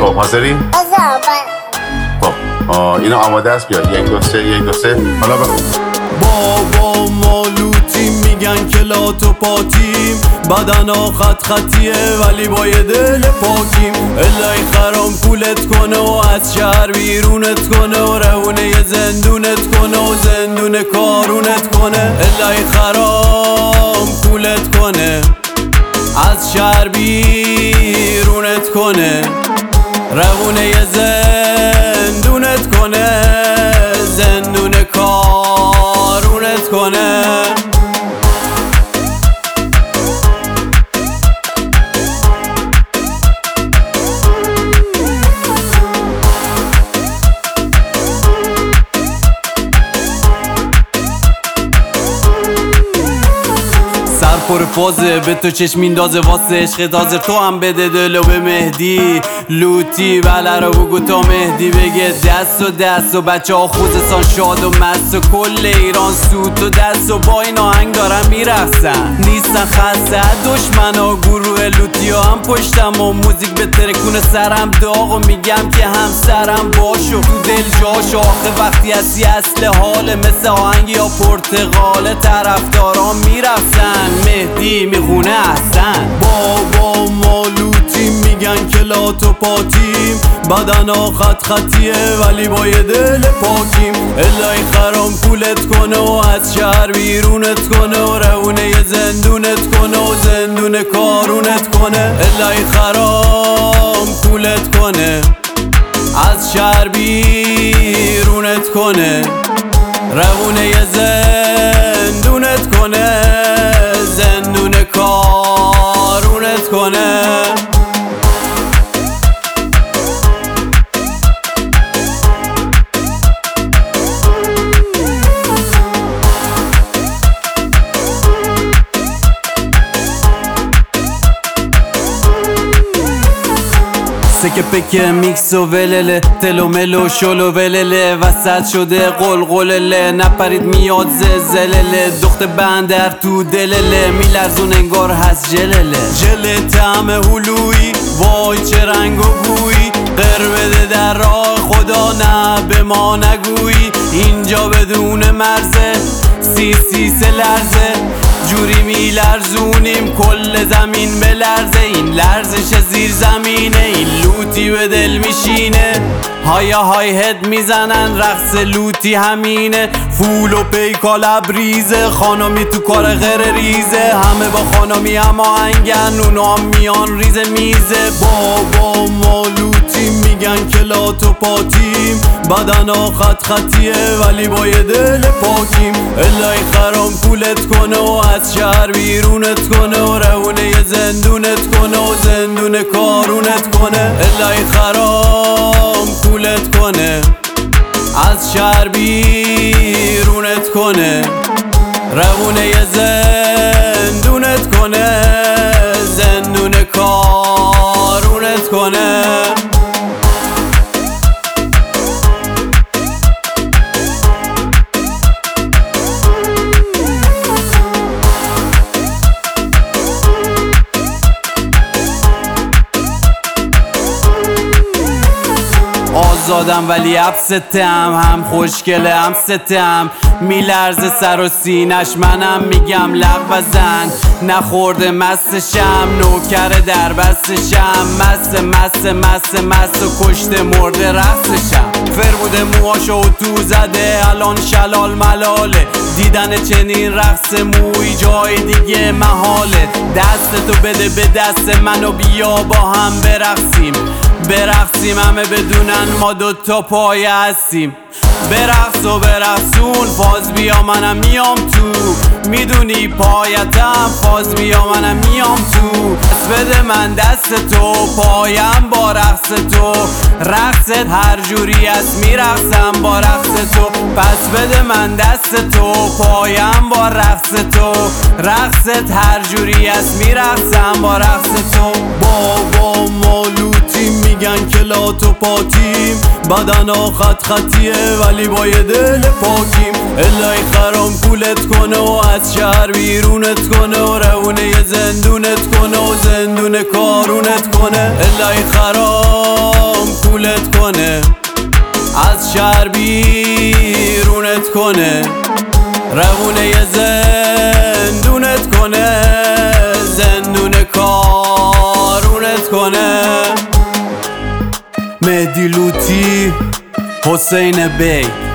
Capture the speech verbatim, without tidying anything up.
خب حاضری؟ خب اینو آماده است، بیا یک دو سه یک دو سه حالا بخون. بابا مالوتی میگن که لات و پاتیم، بدنا خط خطیه ولی با یه دل پاکیم. الهی خرام پولت کنه و از شهر بیرونت کنه و رونه یه زندونت کنه و زندون کارونت کنه. الهی خرام پولت کنه از شهر بیرونت کنه رونه یه زندونت کنه زندون کارونت کنه. پر فازه به تو چشم میندازه واسه عشق حاضر تو هم بده دلو به مهدی لوتی بله رو بگو تا مهدی بگه دست و دست و بچه ها خوزستان شاد و مست و کل ایران سوت و دست و با این آهنگ دارن میرخصن نیستن خسته دشمن ها گروه لوتی ها هم پشتم و موزیک به ترکون سرم داغ و میگم که همسرم باشو تو دل جاشو آخه وقتی هستی اصل حاله مثل آهنگ یا پرتغال طرفداران میرخصن مهدی میخونه احسن. بابا مالوتی میگن که لات و پاتیم، بدنا خط خطیه ولی با یه دل پاکیم. الهی خرام پولت کنه و از شهر بیرونت کنه و رونه یه زندونت کنه و زندون کارونت کنه. الهی خرام پولت کنه از شهر بیرونت کنه رونه یه زندونت کنه زندون کارونت کنه. سکه پکه میکس و ولله تلو ملو شلو ولله وسط شده قلقلله نپرید میاد زلزله دخت بندر تو دلله میلرزون انگار هست جلله جل طعم هلویی وای چه رنگ و بویی قر بده در راه خدا نه به ما نگویی اینجا بدون مرزه سی سی سه لرزه جوری میلرزونیم کل زمین به لرزه این لرزش زیر زمینه این لوتی به دل میشینه هایا های هد میزنن رقص لوتی همینه فول و پیکا لبریزه خانمی تو کار غیر ریزه همه با خانمی اما انگن اونا هم میان ریزه میزه. بابا مالوتی میگن که لات و پاتیم، بدنا خط خطیه ولی با یه دل پاکیم. الهی خرام پولت کنه و از شهر بیرونت کنه و رونه یه زندونت کنه و زندون کارونت کنه. الهی خرام پولت کنه از شهر بیرونت کنه رونه یه زندونت کنه زندون کارونت کنه. آزادم ولی ابستم هم خوشگله هم ستم میلرزه سر و سینش منم میگم لغ بزن نخورده مستشم نوکر در بستشم مست مست مست مست و کشته مرده رقصشم فر بوده موهاشو تو زده الان شلال ملاله دیدن چنین رقص موی جای دیگه محاله دست تو بده به دست منو بیا با هم برقصیم برقصیم همه بدونن ما دوتا پایه هستیم برقص و برقصون فاز بیا منم میام تو میدونی پایتم فاز بیا منم میام تو پس بده من دست تو پایم با رقص تو رقصت هر جوری است میرقصم با رقص تو پس بده من دست تو پایم با رقص تو رقصت هر جوری است میرقصم با رقص تو. بابا مالوتی میگن که لات و پاتیم، بدنا خط خطیه ولی با یه دل پاکیم. الهی خرام پولت کنه و از شهر بیرونت کنه و رونه یه زندونت کنه و زندون کارونت کنه. الهی خرام شهر بیرونت کنه، روونه یه زندونت کنه، زندون کارونت کنه. مهدی لوتی، حسین بی